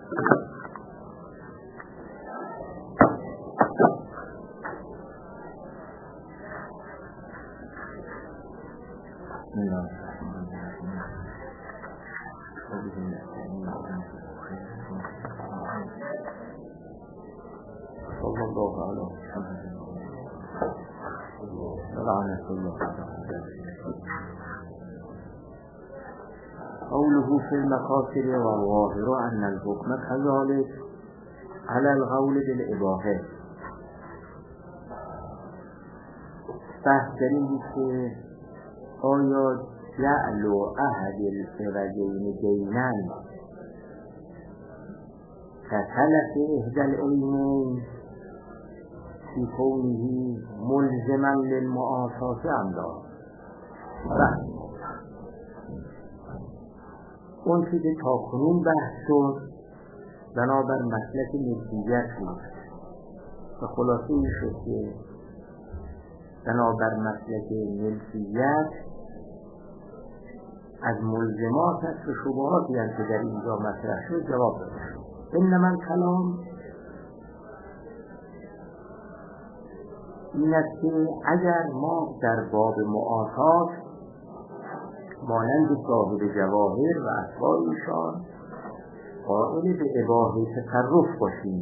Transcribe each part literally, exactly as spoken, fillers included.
صلى الله على محمد لعنة الله. قوله في المقاصد والظاهر أن الحكم كذلك على القول بالإباحة. بحث داریم که آیا جعل و احد العوضین دینا كتلف إحدى العينين في كونه ملزما للمعاصات أم لا؟ اون چیزی که تاکنون بحث شد بنابر مسلک ملکیت بود و خلاصه این شد که بنابر مسلک ملکیت از ملزمات است و شبهاتی هست که در اینجا مطرح شد جواب داده شد. انما الکلام این است که اگر ما در باب معاصات مانند صاحب جواهر و اتباعشان قائل به اباحه تصرف باشیم،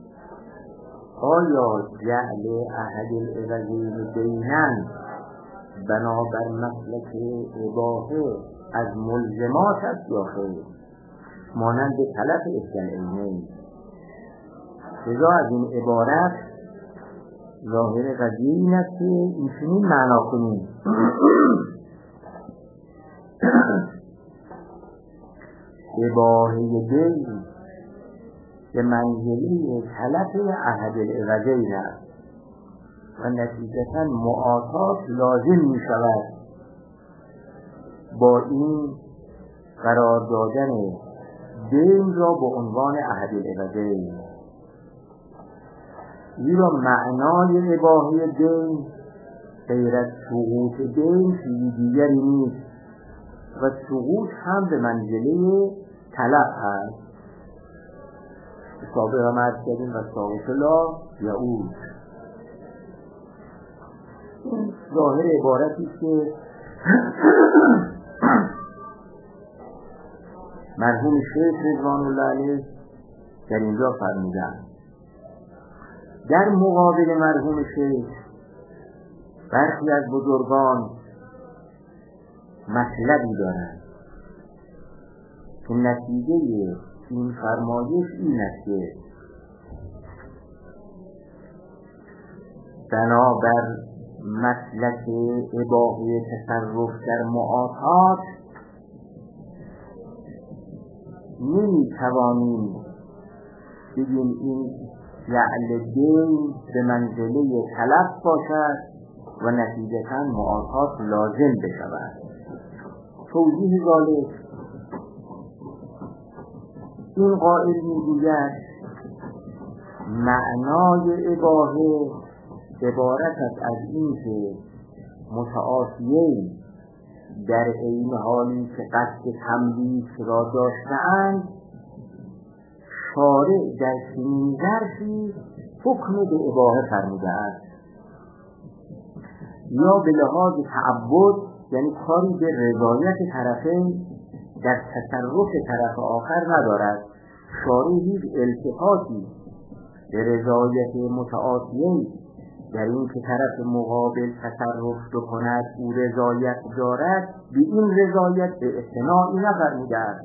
آیا جعل احد العوضین دینا بنابر مسلک اباحه از ملزمات است یا خیر؟ مانند تلف إحدى العینین. لذا از این عبارت ظاهر قضیه این است که اینچنین معنا کنیم اباحه دین به منزله تلف احد العوضین است و نتیجتا معاصات لازم می شود با این قرار دادن دین را به عنوان احد العوضین. زیرا معنای اباحه دین غیر از سقوط دین چیزی دیگری نیست و سقوط هم به منزله تلف هست. سابق هم عرض کردیم و ساقط لا یعود. این ظاهر عبارتی که مرحوم شیخ رضوان الله علیه در اینجا فرمودند. در مقابل مرحوم شیخ برخی از بزرگان مطلبی دارند که نتیجه این فرمایش این است که بنابر مسلک اباحه تصرف در معاصات نمی توانیم بگیم این جعل دین به منزله تلف باشد و نتیجتا معاصات لازم بشود. توضیح ذالک این قائل میگوید معنای اباحه عبارت است از این که متعاصیین در عین حالی که قصد تملیک را داشته‌اند شارع در چنین ظرفی حکم به اباحه فرموده است یا به لحاظ تعبد، یعنی کاری به رضایت طرفین در تصرف طرف آخر ندارد. شارع هیچ التفاتی به رضایت متعاصیین در این که طرف مقابل تصرف بکند او رضایت دارد به این رضایت به اعتناعی نفرموده است.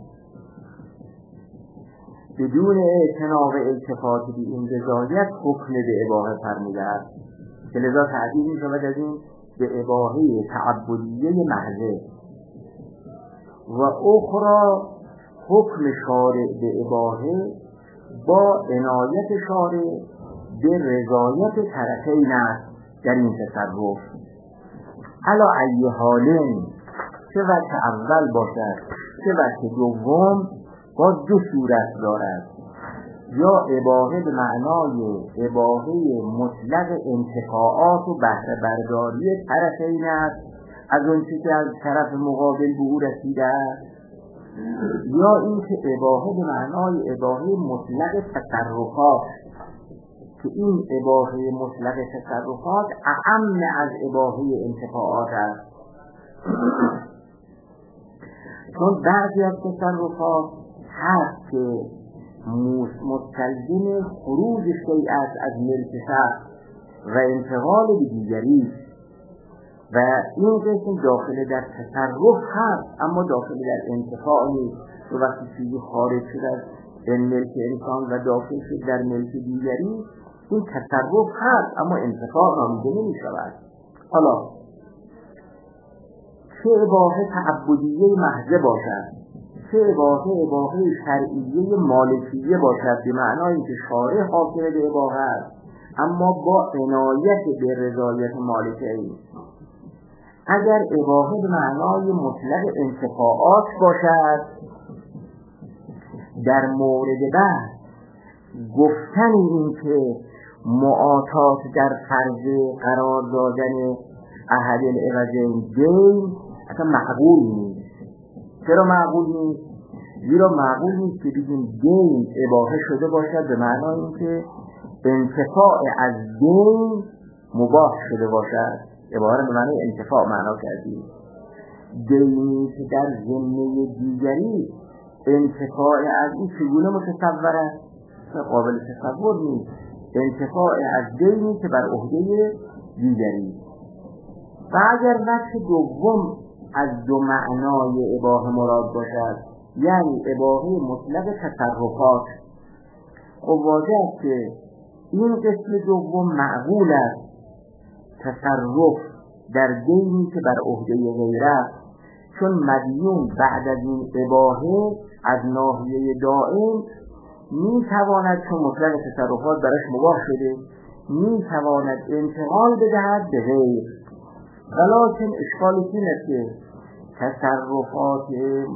بدون اعتناع و التفات به این رضایت حکم به اباحه فرموده است که لذا تعبیر می شود از این به اباحه تعبدیه محضه و اخرى حکم شارع به اباحه با عنایت شارع به رضایت طرفین است در این تصرف. علا ای حالین چه وجه اول باشد چه وجه دوم با دو صورت دارد. یا اباحه به معنای اباحه مطلق انتفاعات و بهره برداری طرفین است از اون چیزی که از طرف مقابل به او رسیده است، یا اینکه اباحه به معنای اباحه مطلق تصرفات، که این اباحه مطلق تصرفات اعم از اباحه انتفاعات است. چون بعضی از تصرفات هست که مستلزم خروج شیء است از ملک شخص و انتقال به دیگری، و این قسم داخل در تصرف هست اما داخل در انتفاع نیست. و وقتی چیزی خارج شد از ملک انسان و داخل شد در ملک دیگری، این تصرف هست اما انتفاع نامیده نمی شود. حالا چه اباحه تعبدیه محض باشد، چه اباحه اباحه شرعیه مالکیه باشد، به معنای که شارع حاکم به اباحه است اما با عنایت به رضایت مالکه ای. اگر اباحه به معنای مطلق انتفاعات باشد، در مورد بحث گفتن این که معاطات در فرض قرار دادن احد العوضین دین اصلا معقول نیست. چرا معقول نیست؟ زیرا معقول نیست که بگیم دین اباحه شده باشد به معنای اینکه انتفاع از دین مباح شده باشد. اباحه به معنای انتفاع معنا کردیم. دینی که در ذمه دیگری انتفاع از این چگونه متصور است؟ قابل تصور نیست. انتفاع از دینی که بر عهده دیگری. و اگر وجه دوم از دو معنای اباحه مراد باشد، یعنی اباحه مطلق تصرفات، خب واضح است که این قسم دوم معقول است. تصرف در دینی که بر عهده غیره، چون مدیون بعد از این اباحه از ناحیه دائم می تواند، چون مطلق تصرفات برش مباح شده، می تواند انتقال بدهد به غیر. ولیکن اشکال این است که تصرفات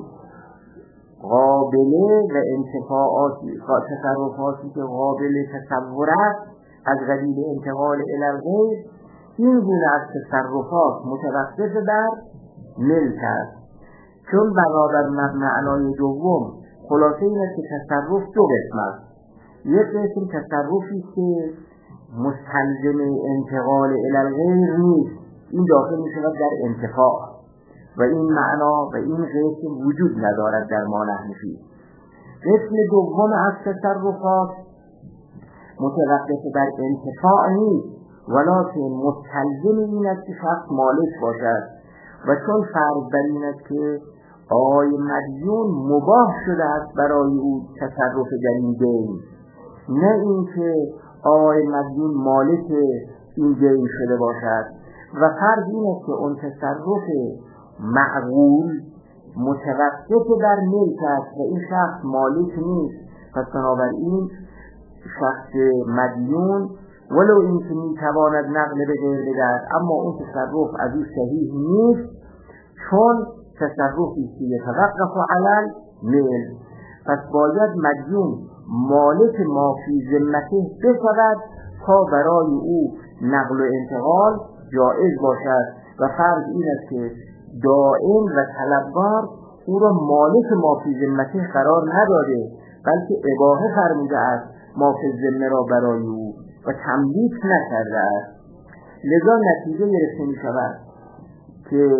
قابله و انتفاعات تصرفاتی که قابل تصور است از قبیل انتقال الی الغیر، این گونه از تصرفات متوقف بر ملک است. چون بنابر معنای دوم خلاصه این است که تصرف دو قسم است. یک قسم تصرفی که مستلزم انتقال الی الغیر نیست، این داخل می شود در انتفاع و این معنا و این قسم وجود ندارد در ما نحنفی. قسم دوم از تصرفات متوقف بر انتفاع نیست، ولکن مستلزم این است که شخص مالک باشد. و چون فرض بر این است که آقای مدیون مباح شده است برای او تصرف در این دین، نه اینکه آقای مدیون مالک این دین شده باشد. و فرض این است که اون تصرف معقول متوقف بر ملک است و این شخص مالک نیست. پس بنابراین شخص مدیون ولو این که میتواند نقل به غیر بدهد، اما اون تصرف از او صحیح نیست، چون تصرفی که یتوقف علی الملک. پس باید مدیون مالک ما فی ذمته بشود تا برای او نقل و انتقال جائز باشد. و فرض این است که دائم و طلبکار او را مالک ما فی ذمته قرار نداده، بلکه اباحه فرموده است ما فی ذمه را برای او و تملیک نکرده است. لذا نتیجه گرفته می شود که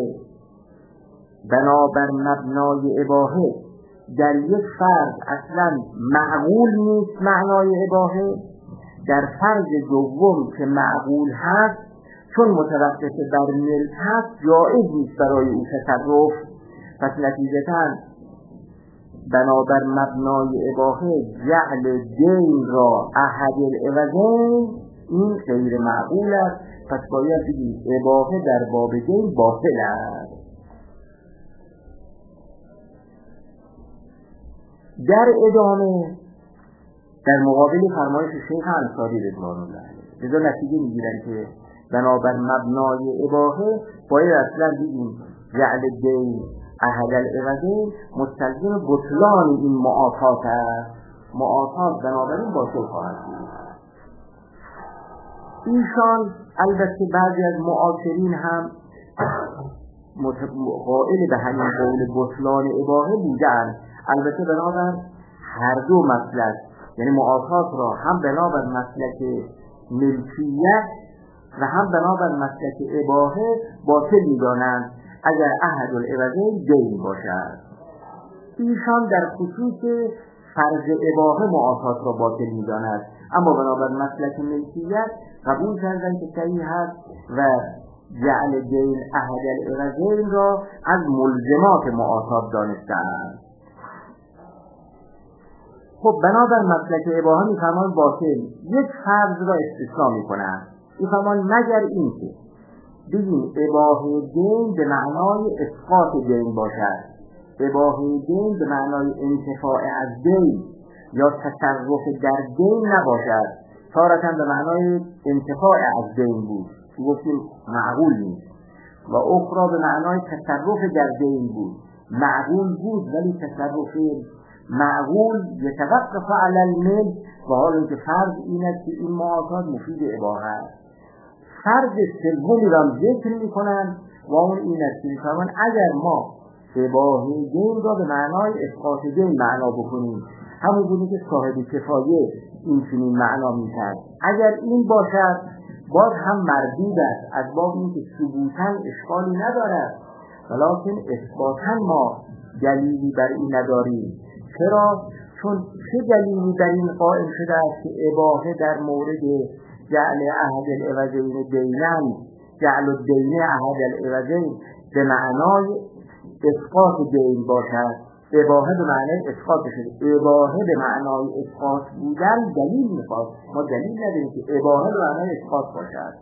بنابر مبنای اباحه در یک فرض اصلا معقول نیست معنای اباحه، در فرض دوم که معقول هست چون متوقف بر ملک هست جائز نیست برای او تصرف. پس نتیجتاً بنابر مبنای اباحه جعل دین را احد العوضین این غیر معقول است. پس باید بگیم اباحه در باب دین باطل است. در ادامه در مقابل فرمایش شیخ انصاری رضوان الله علیه لذا نتیجه میگیرن که بنابر مبنای اباحه باید اصلا بگیم جعل دین احد العوضین مستلزم بطلان این معاطات است. معاطات بنابراین باطل خواهد بود. ایشان البته بعضی از معاصرین هم قائل به همین قول بطلان اباحه بودن. البته بنابر هر دو مسلک، یعنی معاصات را هم بنابر مسلک ملکیت و هم بنابر مسلک اباحه باطل می‌دانند اگر احد العوضین دین باشد. ایشان در خصوص فرض اباحه معاصات را باطل می‌دانند، اما بنابر مسلک ملکیت قبول کردند که صحیح است و جعل دین احد العوضین را از ملزمات معاصات دانستند. خب بنابر مسلک اباحه می‌فرمایند باطل. یک فرض را استثنا می‌کنند، می‌فرمایند مگر اینکه بگیم اباحه دین به معنای اسقاط دین باشد، اباحه دین به معنای انتفاع از دین یا تصرف در دین نباشد، تارة به معنای انتفاع از دین بود که گفتیم معقول نیست، و اخرى به معنای تصرف در دین بود، معقول بود ولی تصرف معقول یتوقف علی الملک، و حال اینکه فرض این است که این معاصات مفید اباحه است. فرض سومی را ذکر می‌کنند و اون این است که می‌فرمایند اگر ما اباحه دین را به معنای اسقاط دین معنا بکنیم، همون گونه که صاحب کفایه این چنین معنا می‌کرد، اگر این باشد باز هم مردود است، از باب اینکه ثبوتاً اشکالی ندارد، ولکن اثباتاً ما دلیلی بر این نداریم. چرا؟ چون چه دلیلی در این قائل شده است که اباحه در مورد جعل احد العوضین دینن، جعل الدین احد العوضین به معنای اسقاط دین باشد، اباحه به معنای اسقاط شده. اباحه به معنای اسقاط بودن دلیل میخواد، ما دلیل نداریم که اباحه به معنای اسقاط باشد.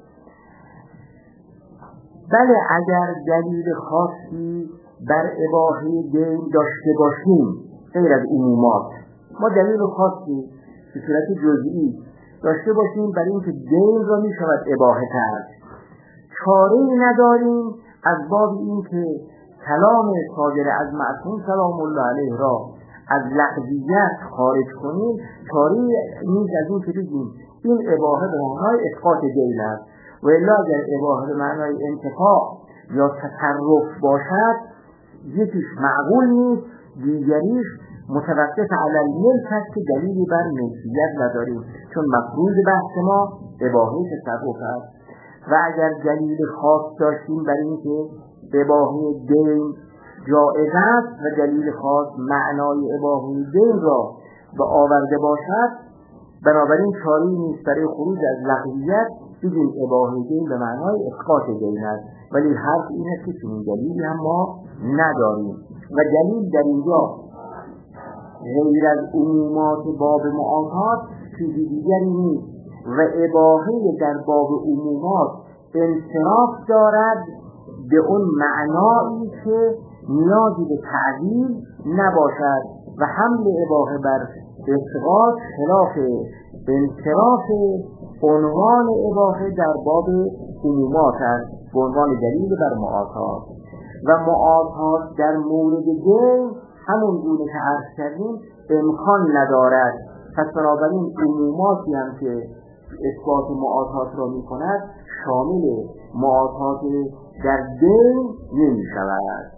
بله اگر دلیل خاصی بر اباحه دین داشته باشیم غیر از عمومات، ما دلیل خاصی به صورت جزئی داشته باشیم برای اینکه دین را می شود اباحه کرد، چاره‌ای نداریم از باب اینکه کلام صادر از معصوم سلام الله علیه را از لغویت خارج کنیم، چاره‌ای نیست از این که بگیم این اباحه به معنای اسقاط دین است، و الا اگر اباحه به معنای انتفاع یا تصرف باشد یکیش معقول نیست، دیگریش متوقف علی الملک است که دلیلی بر ملکیت نداریم، چون مفروض بحث ما اباحه تصرف است. و اگر دلیل خاص داشتیم برای اینکه اباحه دین جائز است و دلیل خاص معنای اباحه دین را به آورده باشد، بنابراین چاره‌ای نیست برای خروج از لغویت بگیم اباحه دین به معنای اسقاط دین است، ولی حرف این است که چنین دلیلی هم ما نداریم. و دلیل در اینجا غیر از عمومات باب معاصات چیزی دیگری نیست، و اباحه در باب عمومات انصراف دارد به اون معنایی که نیازی به تعدیل نباشد، و حمل اباحه بر اسقاط خلاف انصراف عنوان اباحه در باب عمومات است به عنوان دلیل بر معاصات. و معاصات در مورد دین همون گونه که عرض کردیم امکان ندارد، پس بنابراین عموماتی هم که اثبات معاصات را می کند شامل معاصات در دین نمی شود.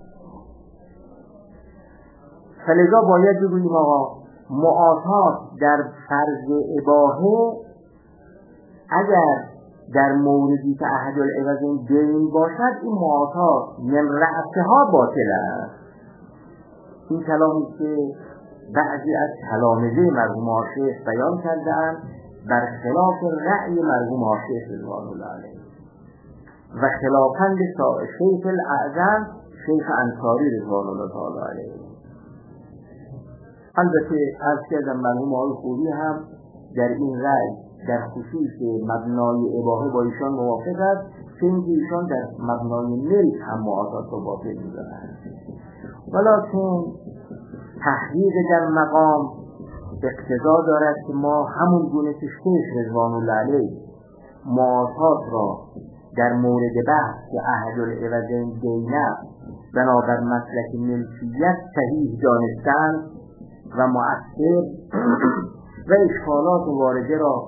فلذا باید بگوییم آقا معاصات در فرض اباحه اگر در موردی که احد العوضین دین باشد این معاصات من رأسها باطل است. این کلامی که بعضی از تلامذه مرحوم آشیخ بیان کردند بر خلاف رأی مرحوم آشیخ رضوان الله علیه و خلافاً به شیخ الاعظم شیخ انصاری رضوان الله تعالی علیه. البته از کردم مرحوم آقای خوبی هم در این رأی در خصوص مبنای اباحه با ایشان موافق است، که اینکه ایشان در مبنای ملک هم معاصات را باطل می‌دانند. ولکن تحقیق در مقام اقتضا دارد که ما همون گونه که شیخ رضوان الله علیه معاصات را در مورد بحث که احد العوضین دین است بنابر مسلک ملکیت صحیح دانستند و مؤثر و اشکالات وارده را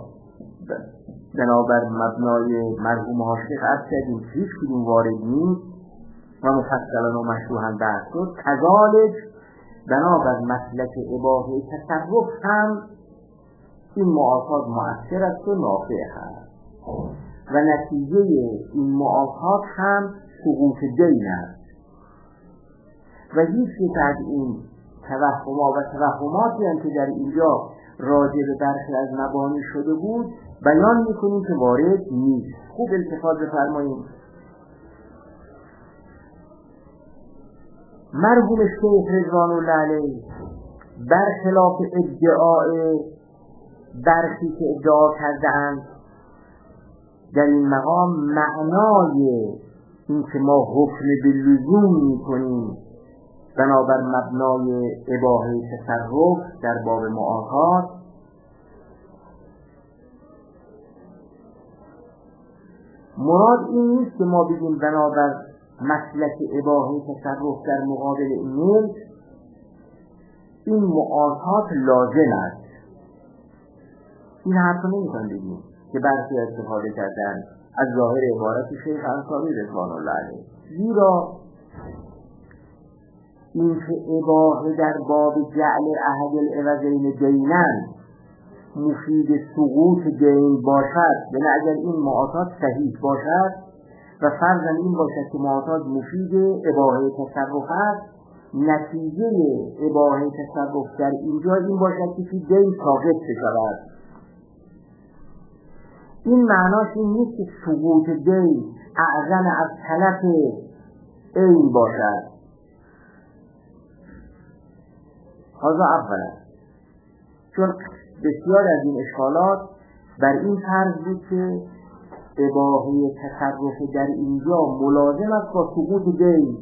بنابر مبنای مرحوم آشیخ عرض کردیم هیچ کدوم وارد نیست، و مفصلا و مشروحا بحث شد. کذالک بنابر مسلک اباحه تصرف هم این معاصات مؤثر است و نافع است و نتیجه این معاصات هم سقوط دین است و هیچ یک از این توهمات و توهماتی هم که در اینجا راجع به برخی از مبانی شده بود بیان میکنیم که وارد نیست. خوب التفات بفرمایید. مرحوم شیخ رضوان الله علیه برخلاف ادعای برخی که ادعا کردند در این مقام معنای این که ما حکم به لزوم میکنیم بنابر مبنای اباحه تصرف در باب معاهات مراد این نیست که ما بگیم بنابر مسلک اباحه تصرف در مقابل ملک این معاهات لازم است. این حرف نمیتون بگیم که برخی استفاده کردن از ظاهر عبارت شیخ انصاری رضوان الله علیه، زیرا این که اباحه در باب جعل احد العوضین دینن مفید سقوط دین باشد، یعنی اگر این معاهات صحیح باشد و فرضاً این باشد که معاهات مفید اباحه تصرف است، نتیجه اباحه تصرف در اینجا این باشد که دین ساقط شود. این معناش این نیست که سقوط دین اعظم از تلف این باشد. هذا اولا، چون بسیار از این اشکالات بر این فرض بود که اباحه تصرف در اینجا ملازم است با سقوط دین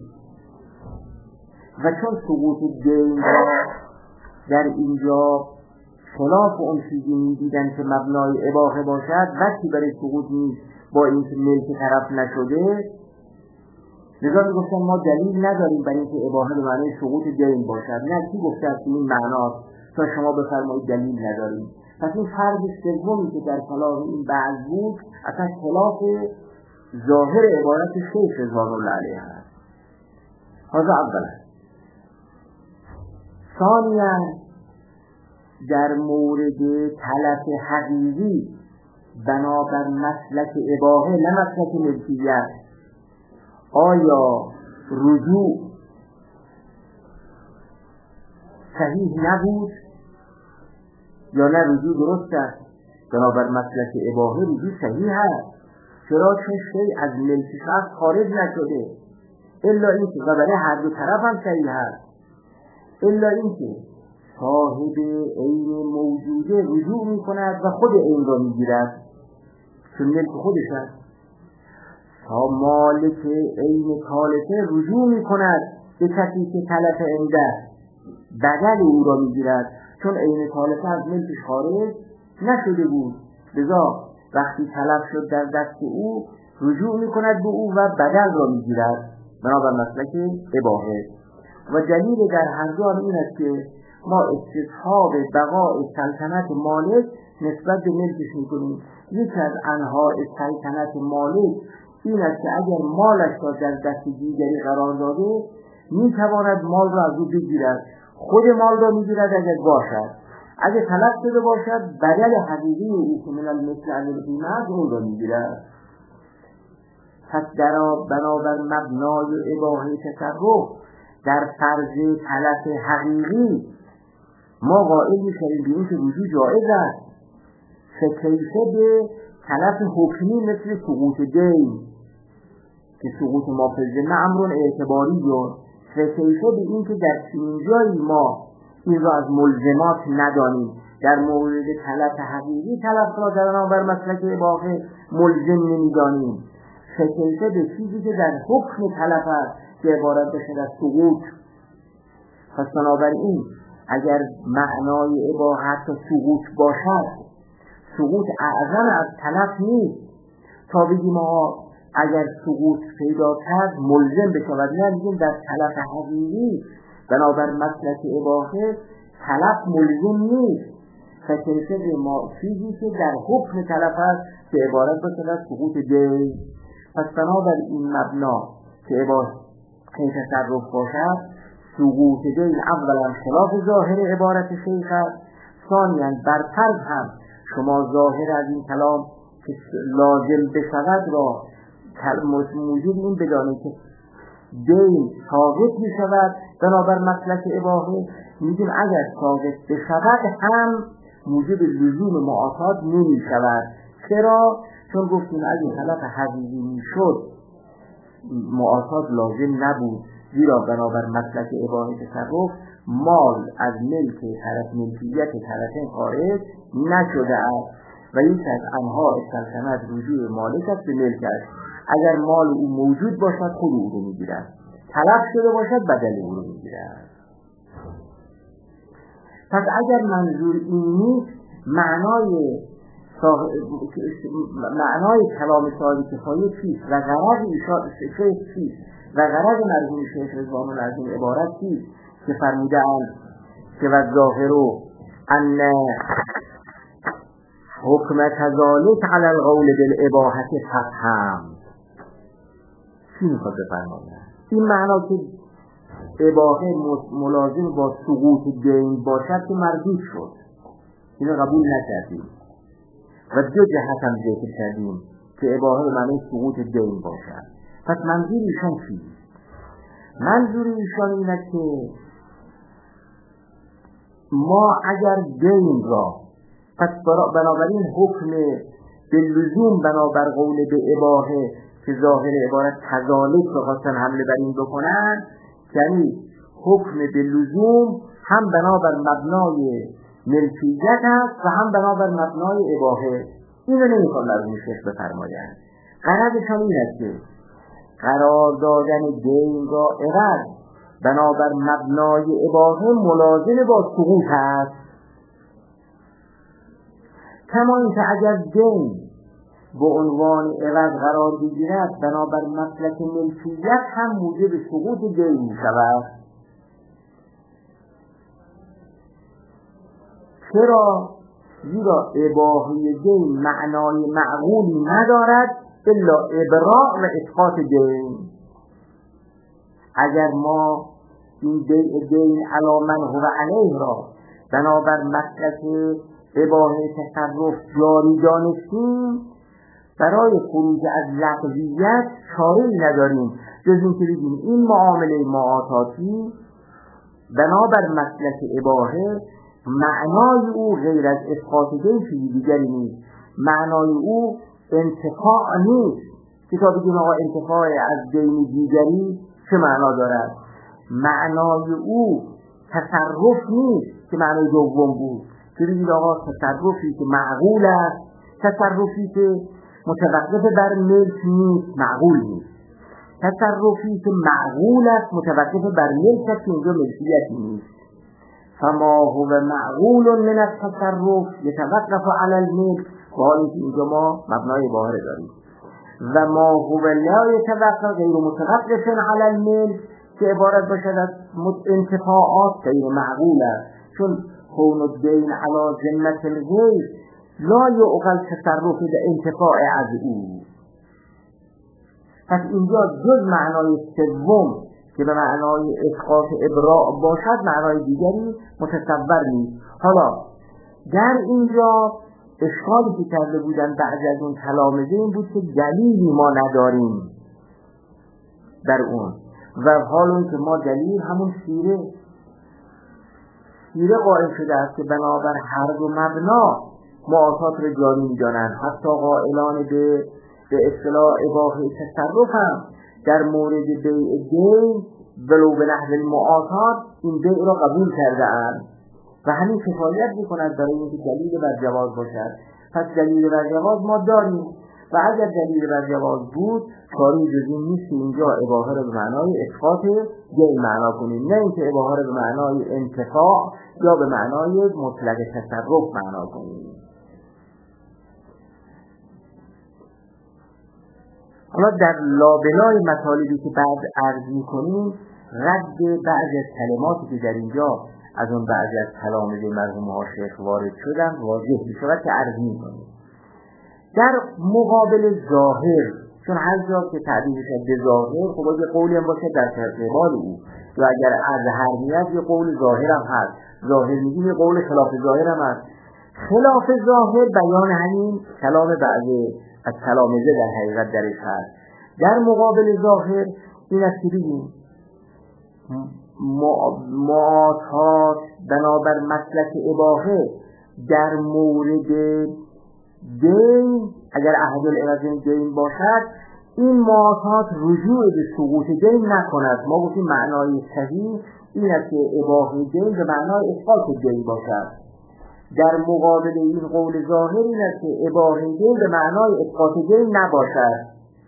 و چون سقوط دین را در اینجا خلاف اون چیزی می‌دیدن که مبنای اباحه باشد وقتی برای سقوط نیست با این که ملک طرف نشده، لذا میگفتن ما دلیل نداریم برای اینکه اباحه به معنی سقوط دین باشد. نه، کی گفته است این معناست تا شما بفرمایید دلیل نداریم؟ پس این فرض سومی که در کلام این بعض بود اصلا خلاف ظاهر عبارت شیخ رضوان الله علیه است. هذا اولا. ثانیا در مورد تلف حقیقی بنابر مسلک اباحه نه مسلک ملکیت، آیا رجوع صحیح نبود یا نه رجوع درست است؟ بنابر مسلک اباحه رجوع صحیح است، چرا؟ چون شیء از ملک شخص خارج نشده، الا اینکه و برای هر دو طرف هم صحیح است، الا اینکه صاحب عین موجوده رجوع می کند و خود عین را می گیرد چون ملک خودش است. تا مالک عین تالفه رجوع می کند به کسی که تلف عنده بدل او را می گیرد چون عین تالفه از ملکش خارج نشده بود، لذا وقتی تلف شد در دست او رجوع می کند به او و بدل را می گیرد بنابر مسلک اباحه. و دلیل در هر دو این است که ما استصحاب بقای سلطنت مالک نسبت به ملکش میکنیم. یکی از انواع سلطنت مالک این است که اگر مالش را در دست دیگری قرار داده میتواند مال را از او بگیرد، خود مال را میگیرد اگر باشد، اگر طلب شده باشد بدل حقیقی او که من المثل عن القیمت اون را میگیرد. پس در بنابر مبنای اباحه تصرف در فرض تلف حقیقی ما قائل میشویم به این که رجوع جایز است، فکیفه به تلف حکمی مثل سقوط دین که سقوط ما فزده امرون اعتباری جون، فکیفه به این که در چنین جایی ما این را از ملزمات ندانیم، در مورد تلف حقیقی تلف را در بنابر مسلک اباحه ملزم نمیدانیم، فکیفه به چیزی که در حکم تلف است که عبارت بشد از سقوط. پس بنابراین اگر معنای اباحه تا سقوط باشد، سقوط اعظم از تلف نیست تا بگیم ما اگر سقوط پیدا کرد ملزم بشود. نه، میگیم در تلف حقیقی بنابر مسلک اباحه تلف ملزم نیست، فکیفه به ما چیزی که در حکم تلف است که عبارت بشد از سقوط دین. پس بنابر این مبنا که اباحه که تصرف باشد، سقوط دین اولا خلاف ظاهر عبارت شیخ است، ثانیاً بر فرض هم شما ظاهر از این کلام که لازم بشود را موجود این بدانید که دین ثابت می شود بنابر مسلک اباحه، میگیم اگر ثابت بشود هم موجب لزوم معاطات نمی شود. چرا؟ چون گفتیم اگه خلاف حقیقی می شد معاطات لازم نبود، زیرا بنابر مسلک اباحه تصرف مال از ملک طرف ملکیت طرفین خارج نشده است و یک از آنها استلزمت رجوع مالک است به ملکش. اگر مال او موجود باشد خود او رو میگیرد، طلب شده باشد بدل او رو میگیرد. پس اگر منظور این نیست، معنای صاحب... معنای کلام صاحب کفایه چیست و غرض ایشان شیخ چیست و غرض مرحوم شیخ رضوان از این عبارت چیست که فرمودند که و ظاهرو ان حکم کذالک علی القول بالاباحه فهم. چی میخواد بفرماید؟ این معنا که اباحه ملازم با سقوط دین باشد که مردود شد، اینو قبول نکردیم و دو جهت هم ذکر کردیم که اباحه به معنی سقوط دین باشد. پس منظور ایشان چیست؟ منظور ایشان اینه که ما اگر دین را پس بنابراین حکم به لزوم بنابر قول به اباحه که ظاهر عبارت کذالک رو خواستن حمله بر این بکنن، یعنی حکم به لزوم هم بنابر مبنای ملکیت است و هم بنابر مبنای اباحه. اینو نمیخوان مرحوم شیخ بفرمایند. غرضشان این است که قرار دادن دین را عوض بنابر مبنای اباحه ملازم با سقوط است، کما اینکه اگر دین به عنوان عوض قرار بگیرد بنابر مسلک ملکیت هم موجب سقوط دین می شود. چرا؟ زیرا اباحه دین معنای معقولی ندارد الا ابراء و اسقاط دین. اگر ما این بیع دین علی من هو علیه را بنابر مسلک اباحه تصرف جاری دانستیم، برای خروج از لغویت چاره‌ای نداریم جز اینکه بگیم این معامله معاطاتی بنابر مسلک اباحه معنای او غیر از اسقاط دین چیزی دیگری نیست، معنای او انتفاع نیست. که تا بگیم آقا انتفاع از دین دیگری چه معنا دارد؟ معنای او تصرف نیست که معنای دوم بود، که بگید آقا تصرفی که معقول است، تصرفی که متوقف بر ملک نیست معقول نیست، تصرفی که معقول است متوقف بر ملک است که اینجا ملکیت نیست. فما هو معقول من التصرف یتوقف علی الملک، حالی که اینجا ما مبنای اباحه داریم، و ما هو لا یتوقف غیر متوقف علی الملک که عبارت باشد از انتفاعات غیر معقول است، چون کون الدین علی ذمة الغیر لا یعقل تصرف به انتفاع از او. پس اینجا جز معنای سوم که به معنای اسقاط ابراء باشد معنای دیگری متصور نیست. حالا در اینجا اشکالی که کرده بودن بعد از اون تلامذه این بود که دلیلی ما نداریم در اون، و حال اون که ما دلیل همون سیره سیره قائل شده است که بنابر هر دو مبنا معاطات رو جاری می‌دانند. حتی قائلان به به اصطلاح اباحه تصرف هم در مورد بیع دین ولو به نحو المعاطات این بیع را قبول کرده اند و همین کفایت می‌کند برای اینکه دلیل بر جواز باشد. پس دلیل بر جواز ما داریم و اگر دلیل بر جواز بود کاری جز این نیست اینجا اباحه را به معنای اسقاط دین معنا کنیم، نه اینکه اباحه را به معنای انتفاع یا به معنای مطلق تصرف معنا کنیم. حالا در لابلای مطالبی که بعد عرض می‌کنیم رد بعضی از کلماتی که در اینجا از اون بعضی از تلامذه مرحوم ها شیخ وارد شدن واضح می‌شود که عرض می‌کنیم. در مقابل ظاهر چون هر جا که تعبیر شد به ظاهر خب اگه قولی هم باشه در قبال او یا اگر از هر میاد یه قول ظاهر هم هست، ظاهر میگیم یه قول خلاف ظاهر هم هست. خلاف ظاهر بیان همین کلام بعضی از کلامزه در حقیقت درش هست. در مقابل ظاهر این است که بگیم معاطات بنابر مسلک اباحه در مورد دین اگر احد العوضین دین باشد این معاطات رجوع به سقوط دین نکند. ما گفتیم معنای صحیح این است که اباحه دین به معنای اثبات دین باشد. در مقابل این قول ظاهر این است که اباحه دین به معنای اثبات دین نباشد.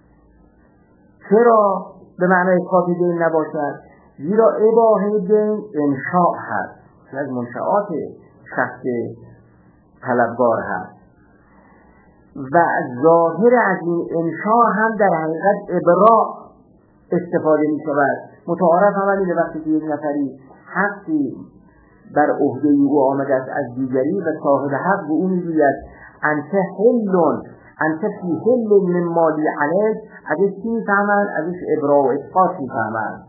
چرا به معنای اثبات دین نباشد؟ زیرا اباحه دین انشاء هست که از منشآت شخص طلبگار هست و ظاهر از این انشاء هم در حقیقت ابراء استفاده می شود. متعارف هم اینه وقتی که یک نفری حقی بر عهده او آمده است از دیگری و صاحب حق به او میگوید انت حلون انت فی حل من مالی علیک، ازش چی میفهمند؟ ازش ابراء و اثبات میفهمند.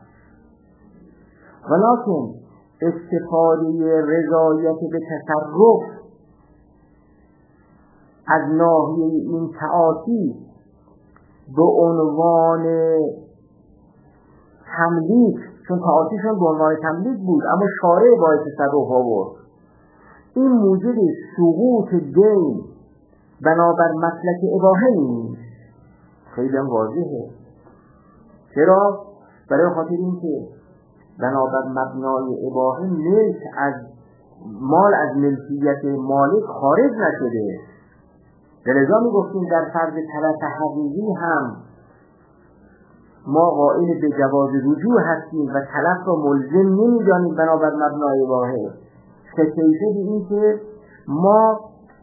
ولکن استفاده رضایت به تصرف از ناحیه این تعاطی به عنوان تملیک، چون تعاطیشون به عنوان تملیک بود اما شارع باید تصرف آورد، این موجب سقوط دین بنابر مسلک اباحه نیست. خیلی هم واضحه. چرا؟ برای خاطر این که بنابر مبنای اباحه ملک از مال از ملکیت مالک خارج نشده. لذا می گفتیم در فرض تلف حقیقی هم ما قائل به جواز رجوع هستیم و تلف را ملزم نمی دانیم بنابر مبنای اباحه. کیفیت این که ما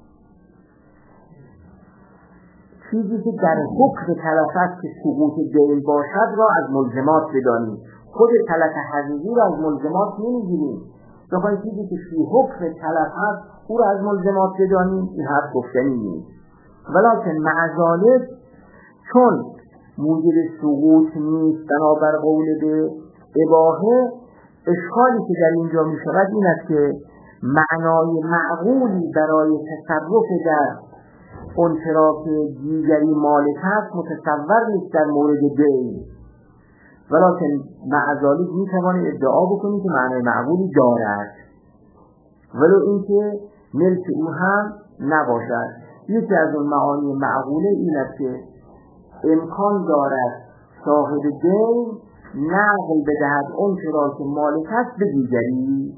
چیزی که در حکم تلف است که سقوط دین باشد را از ملزمات بدانیم، خود تلف حقیقی را از ملزمات نمیگیریم. بخواهی چیزی که فی حکم تلف است او را از ملزمات بدانیم، این حرف گفتنی نیست. ولیکن معذالک چون موجب سقوط نیست بنابر قول به اباحه، اشکالی که در اینجا می شود این است که معنای معقولی برای تصرف در اون چرا که دیگری مالک هست متصور نیست در مورد دین. ولیکن معذالک می توانید ادعا بکنید که معنای معقولی دارد ولو اینکه ملک او هم نباشد. یکی از اون معانی معقوله این است که امکان دارد صاحب دین نقل بدهد اون چرا که مالک است به دیگری،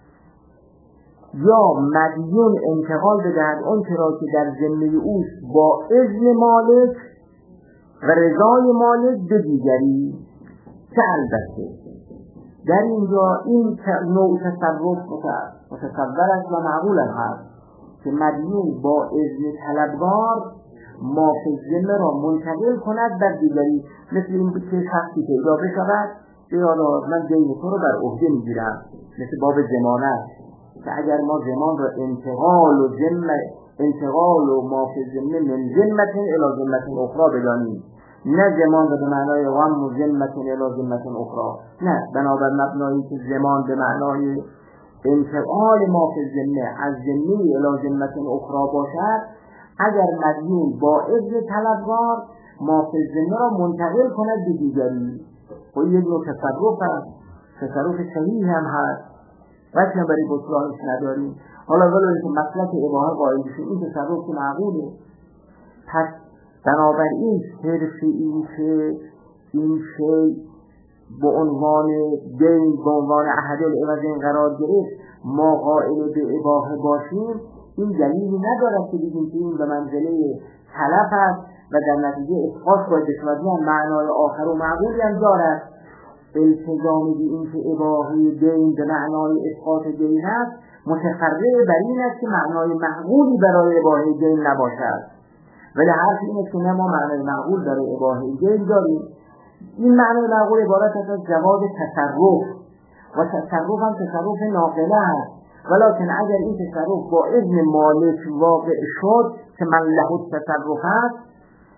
یا مدیون انتقال بدهد اون چرا که در ذمه اوست با اذن مالک و رضای مالک به دیگری، که البته در اینجا این نوع تصرف متصور است و معقول هست که مدیون با اذن طلبگار ما فی ذمه را منتقل کند بر دیگری. مثل این بود که شخصی پیدا بشود که حالا من دین تو رو بر عهده میگیرم، مثل باب ضمانت که اگر ما ضمان را انتقال و ذمه انتقال و ما فی ذمه من ذمه الی ذمه اخرى بدانیم، نه ضمان را به معنای غم و ذمه الی ذمه اخرى، نه بنابر مبنایی که ضمان به معنای انتقال ما فی ذمه از ذمه الی ذمه اخرى باشد، اگر مدیون با اذن طلبگار ما فی ذمه را منتقل کند به دیگری، و این یک نوع تصرف هست، تصرف صحیح هم هست، وقتی هم برای بطلانش نداریم. حالا ولو اینکه مسلک اباحه قائل بشیم این تصرف که معقوله. پس بنابراین صرف این که این شی به عنوان دین به عنوان احد العوضین قرار گرفت ما قائل به اباحه باشیم، این دلیلی ندارد که بگیم که این به منزله تلف است و در نتیجه اسقاط باید بشود. معنای آخر و معقولی هم دارد. التزام به این که اباحه دین به معنای اسقاط دین است متفرع بر این است که معنای معقولی برای اباحه دین نباشد. ولی حرف این است که نه ما معنای معقول برای اباحه دین داریم. این معنای معقول عبارت است از جواز تصرف و تصرف هم تصرف ناقله است، ولیکن اگر این تصرف با اذن مالک واقع شد که من له تصرف است،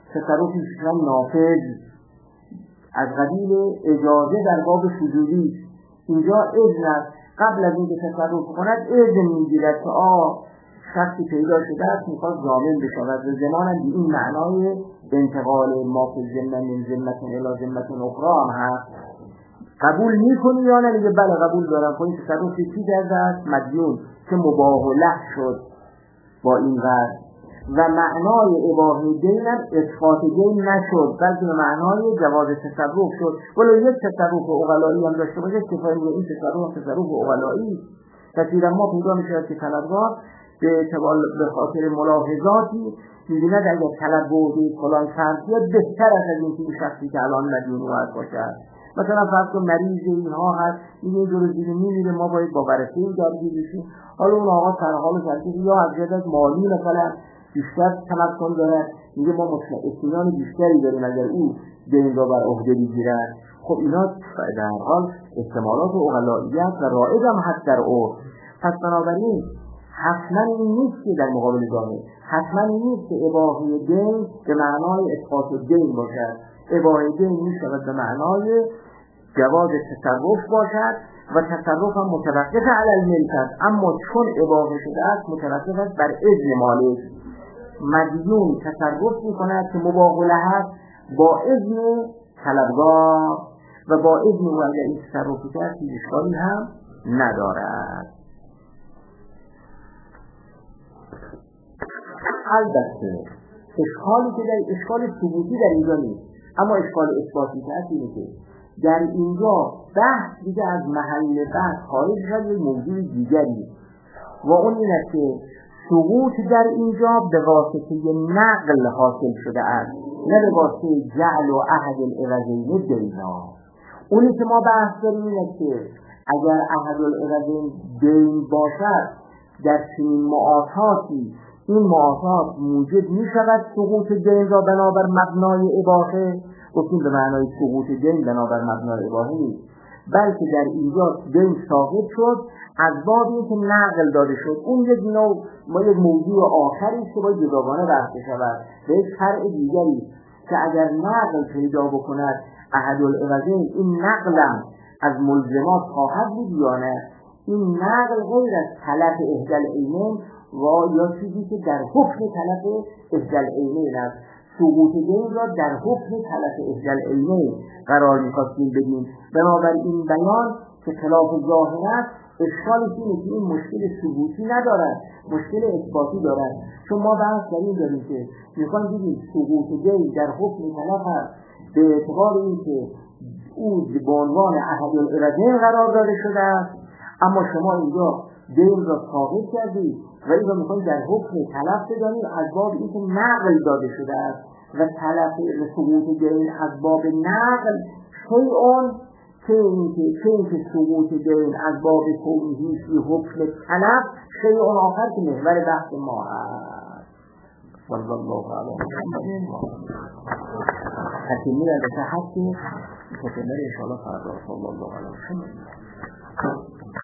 تصرفی شدن نافذ از قبیل اجازه در باب شذوذی. اینجا اذن است، قبل از اینکه تصرف کند اذن میگیرد که آه شخصی پیدا شده است میخواد ضامن بشود و زماناً به این معنای انتقال ما فی الذمه من ذمه الی ذمه اخرى هم هست. قبول میکنی یا نه؟ میگه بله قبول دارم. خب این تصرفی چی کرده است؟ مدیون که مباح له شد با این قرض و معنای اباحه دین هم اسقاط دین نشد، بلکه به معنای جواز تصرف شد. ولی یک تصرف عقلایی هم داشته باشه کفایه میگه این تصرف تصرف عقلایی. کثیرا ما پیدا میشه که طلبگار به اعتبار به خاطر ملاحظاتی می‌بیند اگر طلب بوده فلان فرض بیاد بهتر از این که شخصی که الان مدیون وارد باشه. مثلا فرض کن مریض اینها هست میگه این دو دیگه میمیره ما باید با بررسی این درگیر بشیم. حالا اون آقا سر حال کرده یا از جهت مالی مثلا بیشتر تمکن داره، میگه ما اطمینان بیشتری داریم اگر او دین را بر عهده بگیرد. خب اینا در حال احتمالات عقلاییت و رائج هم هست در عرف. پس بنابراین حتما این نیست که در مقابل ظاهر حتما این نیست که اباحه دین به معنای اسقاط دین باشد. اباحه دین میشود به معنای جواز تصرف باشد و تصرف هم متوقف علی الملک است، اما چون اباحه شده است متوقف است بر اذن مالک. مدیون تصرف میکند که مباح له است با اذن طلبگار و با اذن او اگر این تصرف کرد هیچ اشکالی هم ندارد. البته اشکالی که در اشکال ثبوتی در اینجا نیست، اما اشکال اثباتی که هست اینه که در اینجا بحث دیگه از محل بحث خارج شد یک موضوع دیگری و اون این است که سقوط در اینجا به واسطه نقل حاصل شده است، نه به واسطه جعل و احد العوضین دینا. اونی که ما بحث داریم اینه که اگر احد العوضین دین باشد در چنین معاصاتی این معاصات موجب می شود سقوط دین را بنابر مبنای اباحه. گفتیم به معنای سقوط دین بنابر مبنای اباحه نیست، بلکه در اینجا دین ثابت شد از باب اینکه نقل داده شد. اون یک نوع ما یک موضوع آخری است که باید جداگانه بحث شود به یک فرع دیگری که اگر نقل پیدا بکند احد العوضین این نقلم از ملزمات خواهد بود یا نه. این نقل غیر از طلب احدی العینین و یا چیزی که در حکم طلب احدی العینین است. سقوط دین را در حکم طلب احدی العینین قرار می‌خواستیم بدیم. بنابراین بیان که خلاف ظاهر است اشکالی اینه که این مشکل ثبوتی ندارد، مشکل اثباتی دارد. چون ما بحث در این داریم که میخوایم بگیم سقوط دین در حکم طلب است به اعتبار اینکه او به عنوان احد العوضین قرار داده شده است، اما شما اینجا دین را ثابت کردید و این را میخواید در حکم طلب بدانید از باب اینکه نقل داده شده است و طلب سقوط دین از باب نقل شیئون که اینکه که اینکه سقوط دین از باب کونهی فی حکم طلب شیئون آخر که محور بحث ما هست. صلی الله علیه و حکیمی را به صحت که تکمل انشاءالله فردا. صلی الله علیه و